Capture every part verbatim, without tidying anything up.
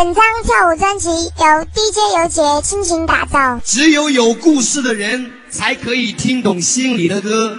本张跳舞专辑由 D J 尤杰倾情打造， 只有有故事的人才可以听懂心里的歌。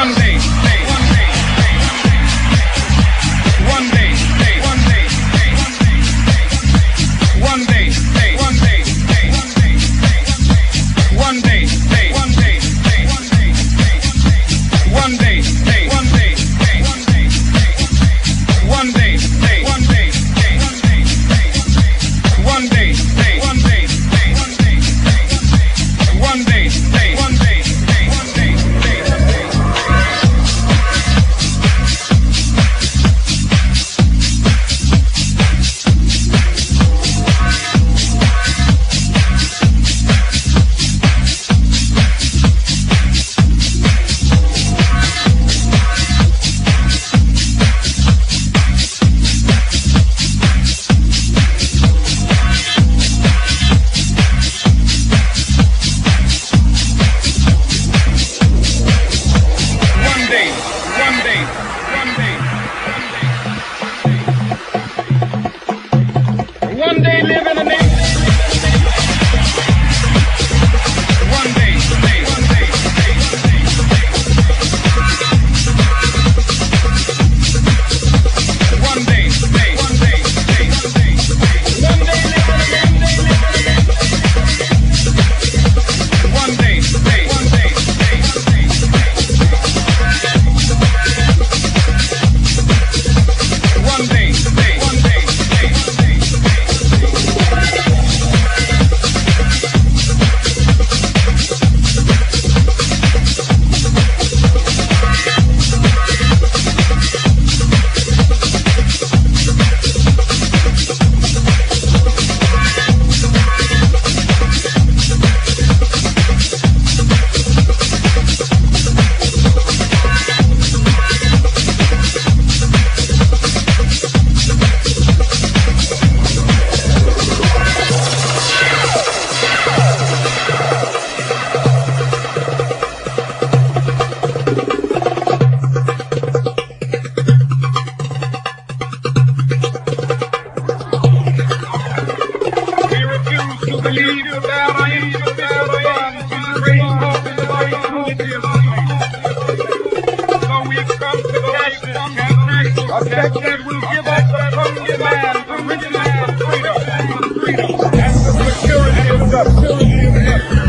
Objective will give us the hungry man, the rich man, freedom, freedom, and the security of the security of the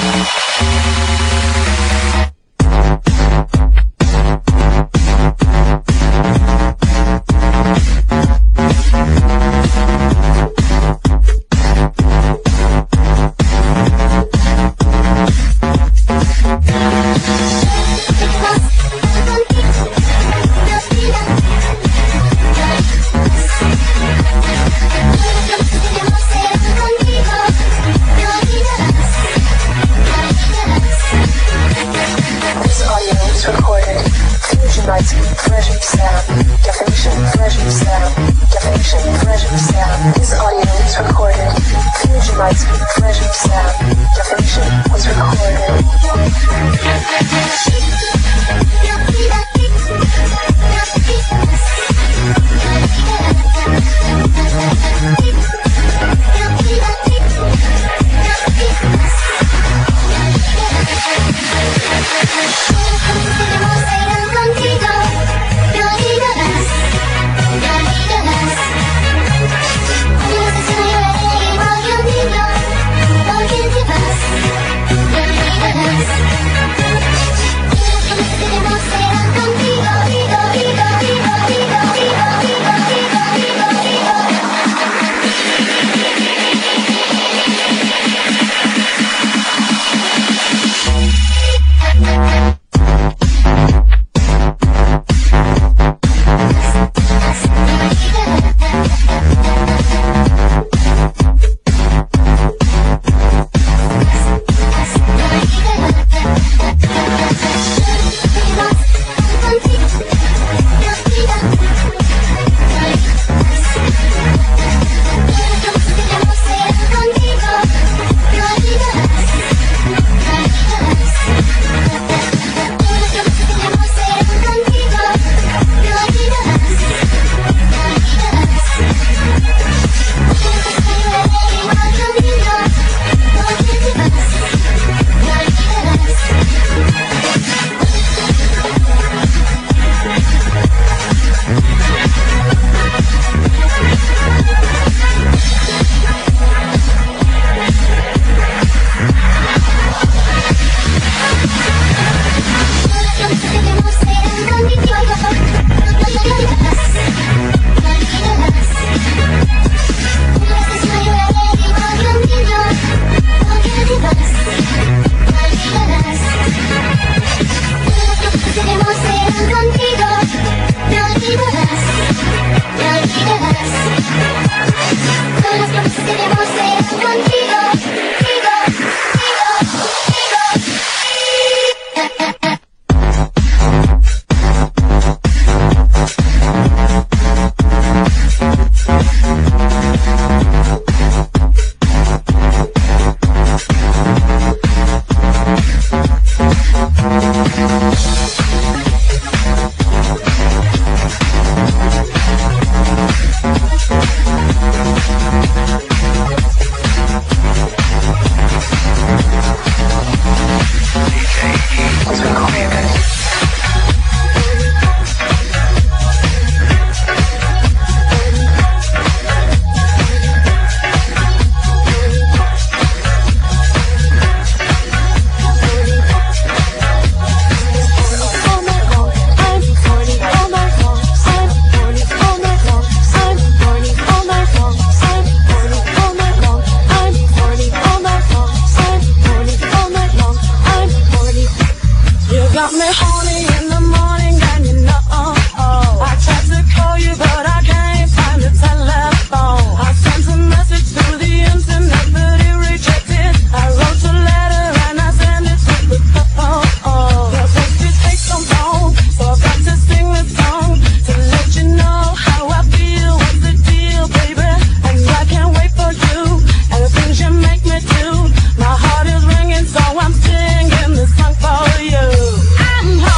I'm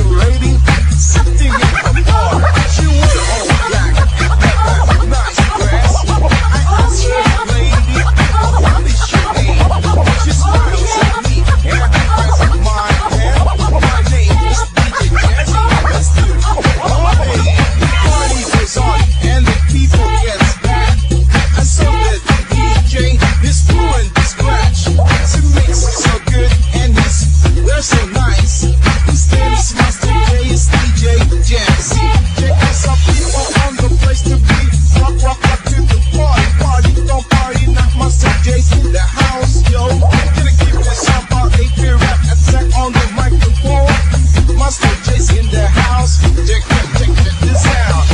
lady, something in her heart. She wore all black and had nice dress. I asked her, lady, what is your name? She smiles at me and I my hand. My name is D J Jazzy. Let's do it. Party, party goes on and the people get back. I saw that D J is doing the scratch. She makes it so good and he's they're so nice. His name is Master J, is D J Jazzy. Check us out, people on the place to be. Rock, rock, rock to the party, party, don't party. Not Master J's in the house, yo. Gonna give this up about a fear rap attack on the microphone. Master J's in the house. Check, check, check, check this out.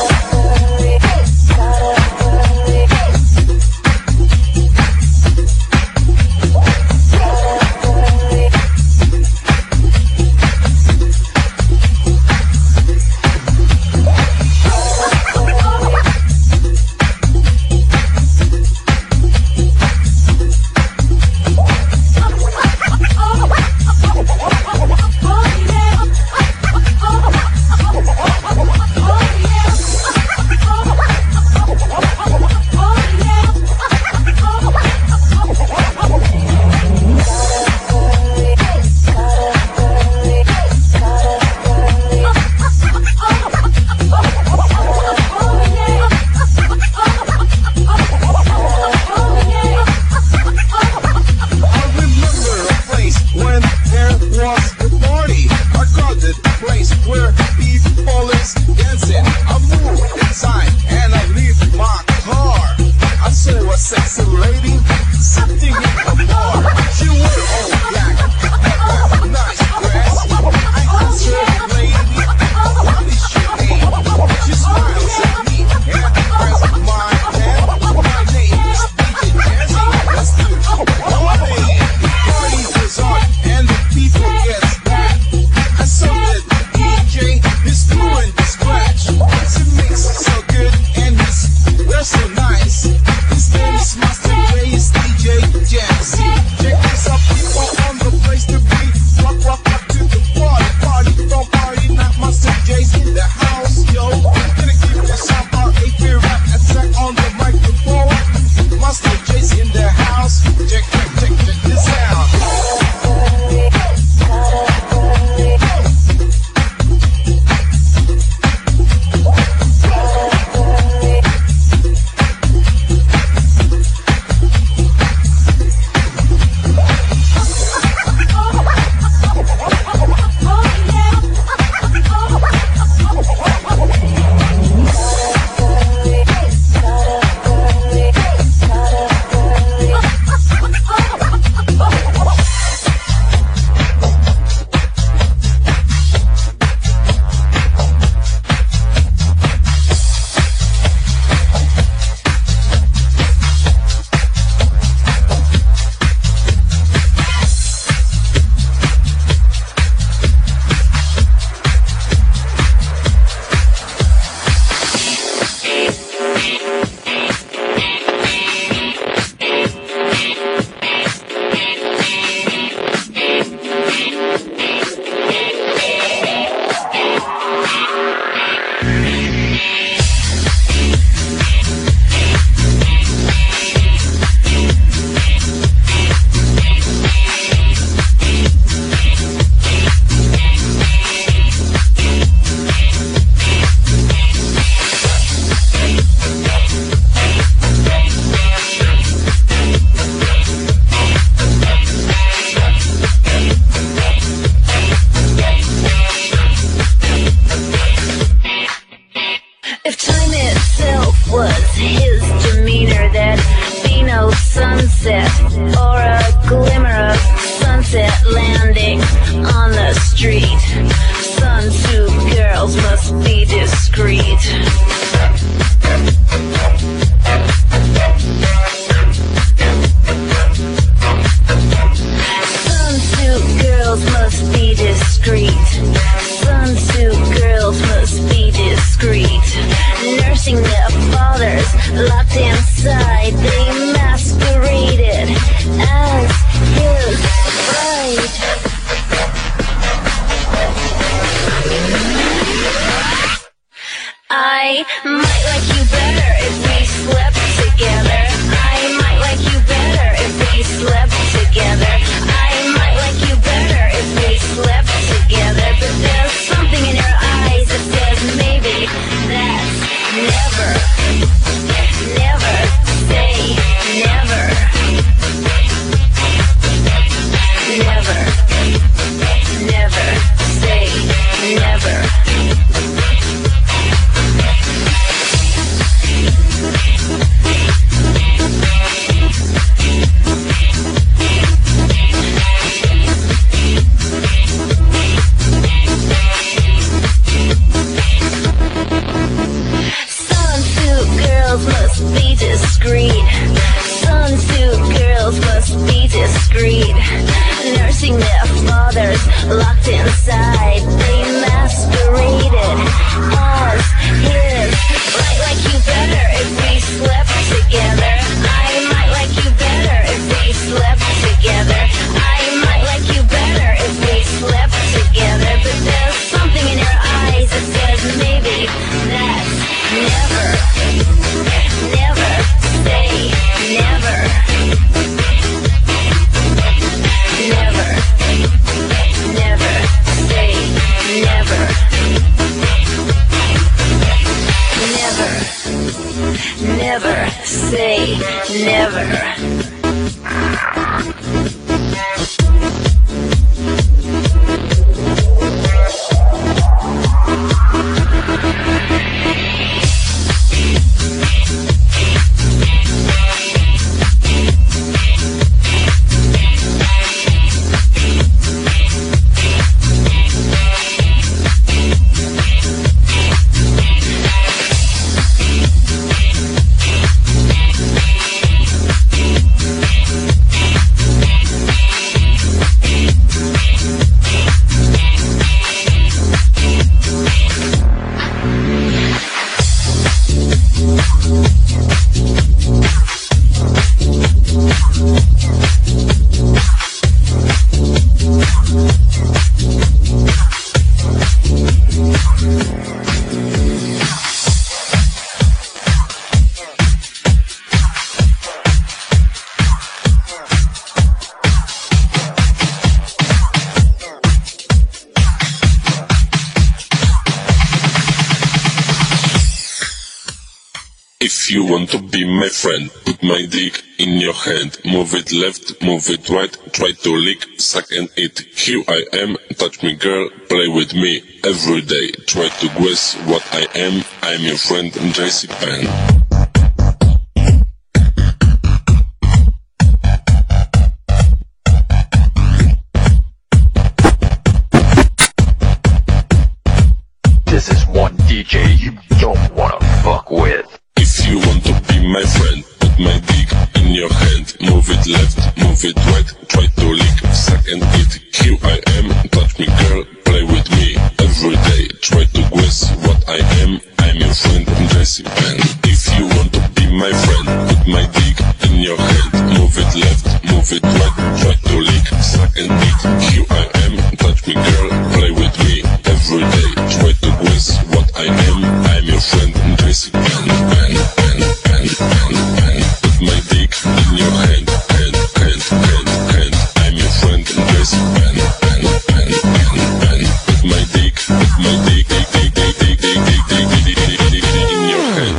locked inside, they masqueraded as his bride. I might like you better if we slept together. I might like you better if we slept together. I might like you better if we slept together. But there's something in your eyes that says maybe that's never, never, say never, never, never, say never. Must be discreet. Sunsuit girls must be discreet. Nursing their fathers locked inside. They masqueraded as his. Might like you better if we slept together. I might like you better if we slept together. I might like you better if we slept together. But there's something in your eyes that says maybe that's never. Never say never. Never. Never say never. Never. Never say never. If you want to be my friend, put my dick in your hand. Move it left, move it right, try to lick, suck and eat. Here I am, touch me girl, play with me. Every day, try to guess what I am. I'm your friend, J C Penn. This is one D J you don't wanna fuck with. If you want to be my friend, put my dick in your hand. Move it left, move it right, try to lick, suck and eat. Here I am, touch me girl, play with me. Every day, try to guess what I am. I'm your friend, J C Penn. If you want to be my friend, put my dick in your hand. Move it left, move it right, try to lick, suck and eat. Here I am, touch me girl, play with me. Every day, try to guess what I am. I'm your friend, J C Penn. Pen, pen, pen, pen, pen. Put my dick in your hand, hand, hand, hand, hand. I'm your friend, J C Penn. Pen, pen, pen, pen. Put my dick, put my dick, dick, dick, dick, dick, dick, dick, dick, dick, dick, dick, dick, in your hand.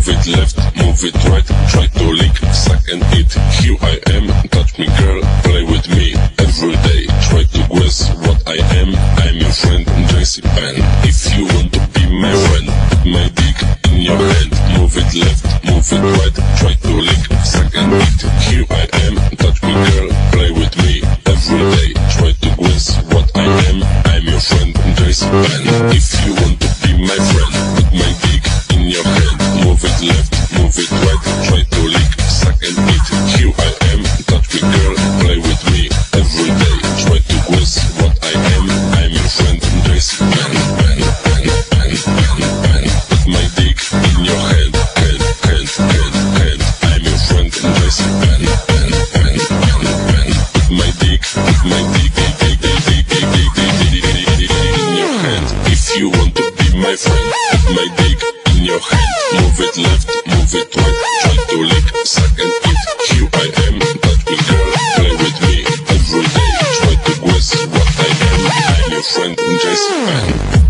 move it left, move it right. Try to lick, suck and eat. Here I am, touch me girl, play with me every day. Try to guess what I am. I'm your friend, J C Pan. If you want to be my friend, put my dick in your hand. Move it left, move it right. Try to lick, suck and eat. Here I am, touch me girl, play with me every day. Try to guess what I am. I'm your friend, J C Pan. If you want to be my friend, put my dick in your hand. Move it left, move it right. Try to lick, suck and eat. Here I am, touch me girl, play with me every day. Try to guess what I am. I'm your friend, J C Pan. Pan, pan, pan, pan, pan. Put my dick in your hand, hand, hand, hand, hand. I'm your friend, J C Pan. Pan, pan, pan, pan. Put my dick, put my dick, dick, dick, dick, dick, dick, dick, dick, dick, dick, in your hand. If you want to be my friend, put my dick in your hand. Move it left, move it right. Try to lick, suck and eat. Here I am, touch me girl, play with me every day. Try to guess what I am. I'm your friend, J C Pan.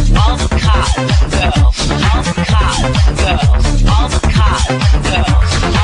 All the cars and girls,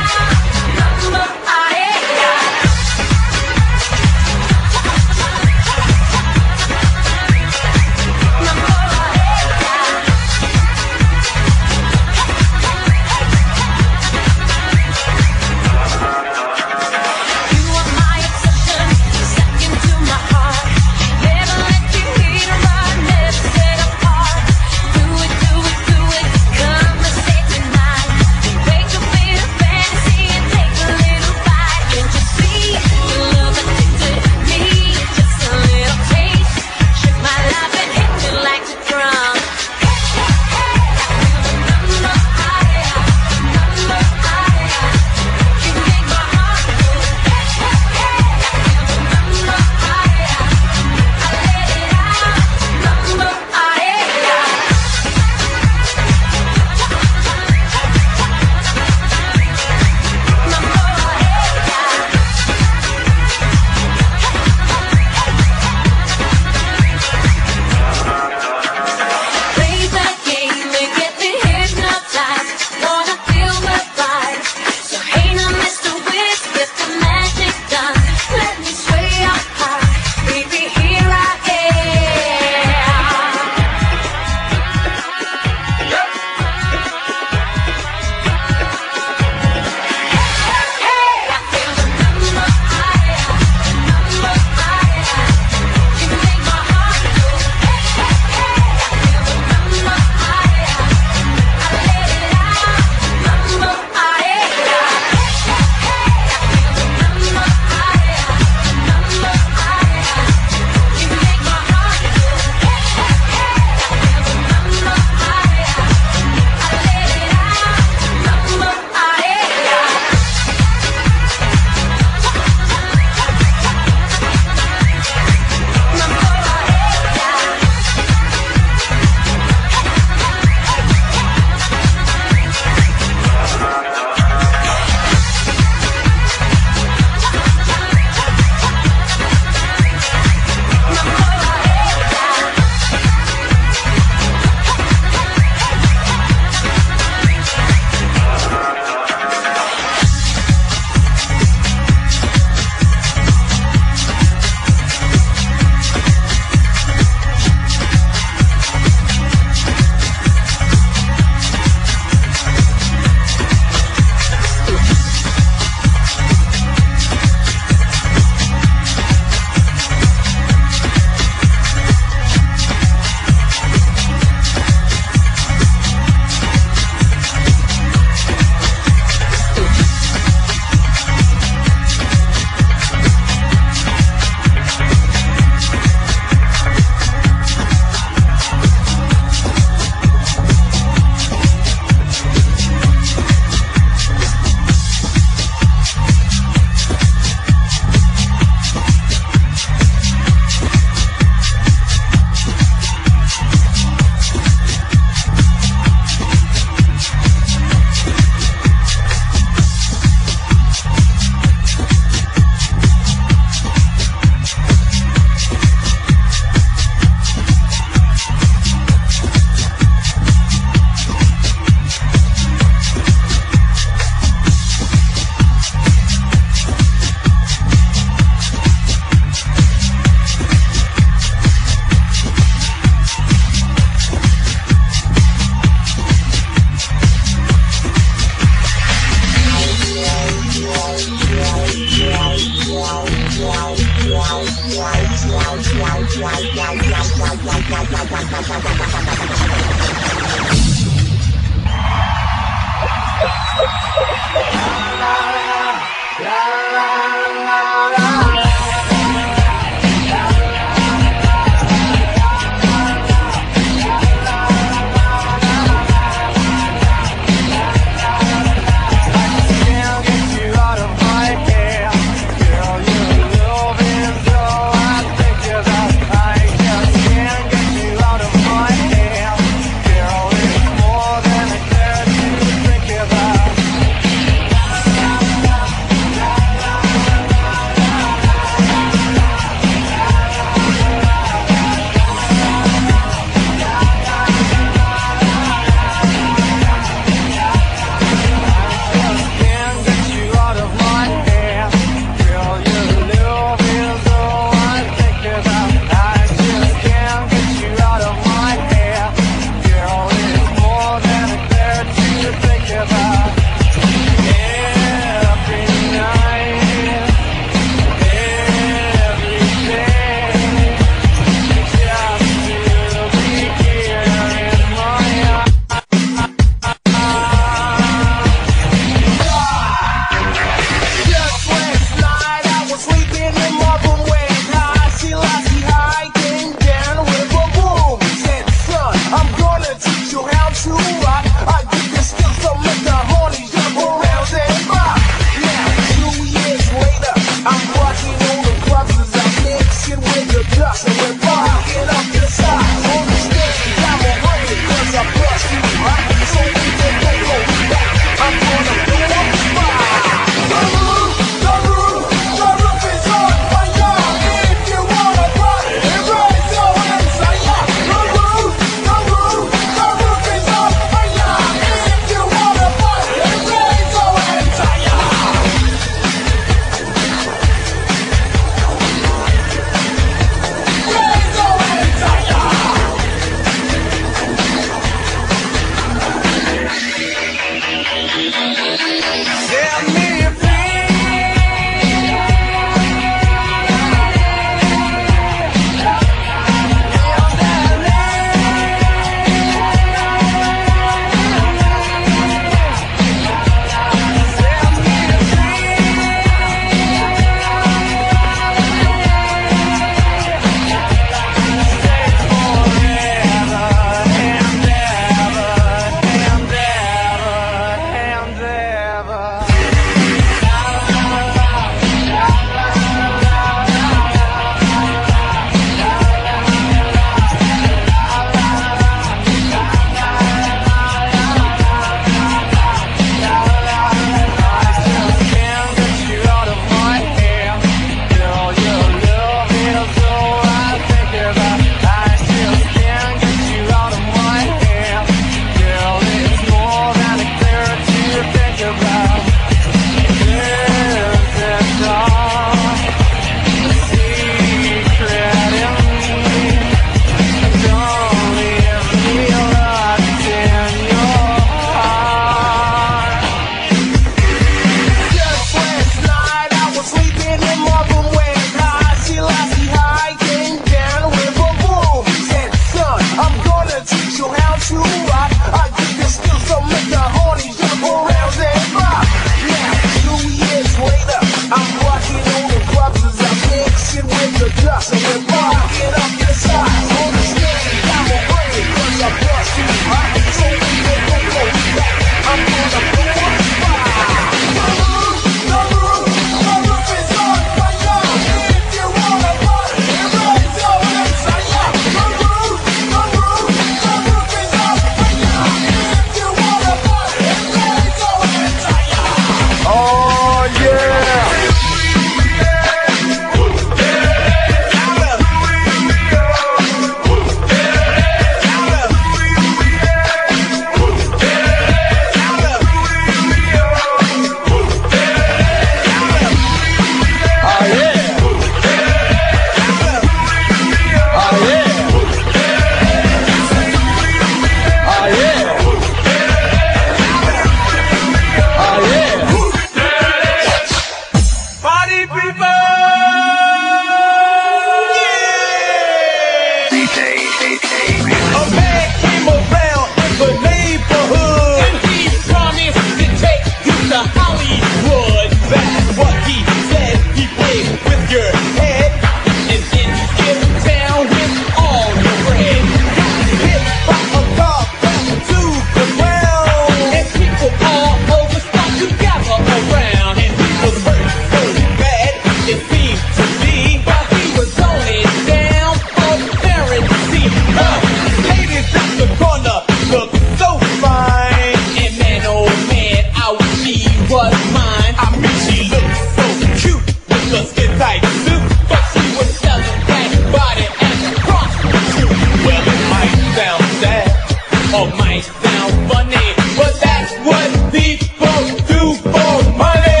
or might sound funny, but that's what people do for money.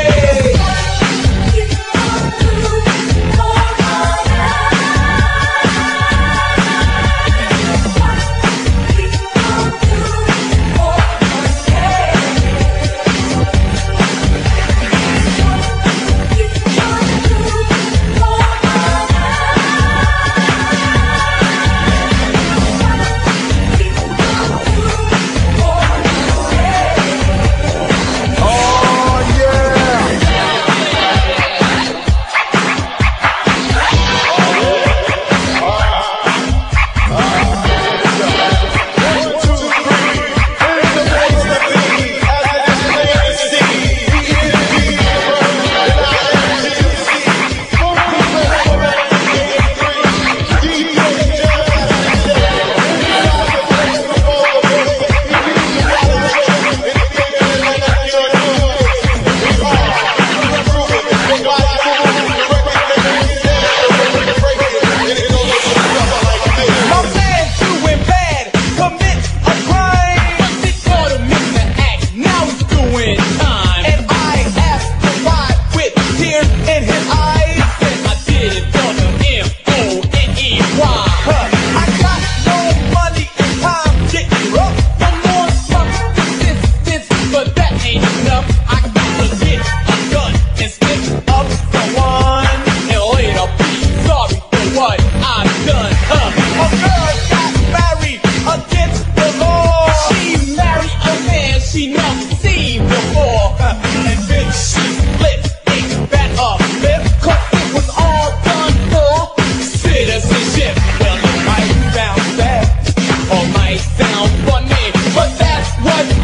Well, it might sound bad or might sound funny, but that's what